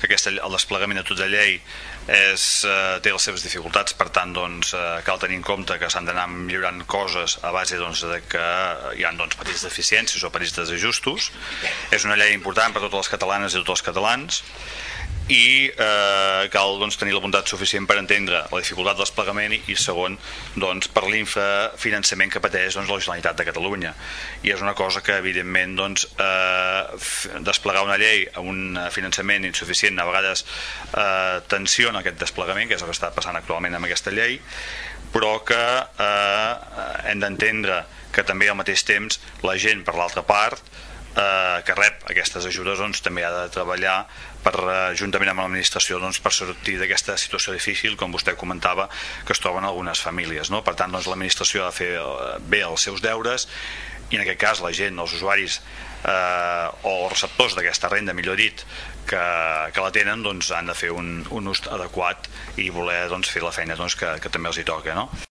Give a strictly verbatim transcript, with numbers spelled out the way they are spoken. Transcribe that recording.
que aquesta, el desplegament de tota llei és, eh, té les seves dificultats, per tant doncs, eh, cal tenir en compte que s'han d'anar millorant coses a base doncs, de que hi ha doncs, petites deficiències o petits desajustos. És una llei important per totes les catalanes i tots els catalans, i eh, cal doncs, tenir la bondat suficient per entendre la dificultat del desplegament i, i segon, doncs, per l'infrafinançament que pateix doncs, la Generalitat de Catalunya. I és una cosa que evidentment doncs, eh, desplegar una llei amb un finançament insuficient a vegades eh, tensiona aquest desplegament, que és el que està passant actualment amb aquesta llei, però que eh, hem d'entendre que també al mateix temps la gent, per l'altra part, eh, que rep aquestes ajudes doncs, també ha de treballar per, eh, juntament amb l'administració doncs, per sortir d'aquesta situació difícil, com vostè comentava, que es troben algunes famílies, no? Per tant, doncs, l'administració ha de fer eh, bé els seus deures, i en aquest cas la gent, els usuaris eh, o els receptors d'aquesta renda, millor dit, que, que la tenen, doncs, han de fer un, un ús adequat i voler doncs, fer la feina doncs, que, que també els hi toca, no?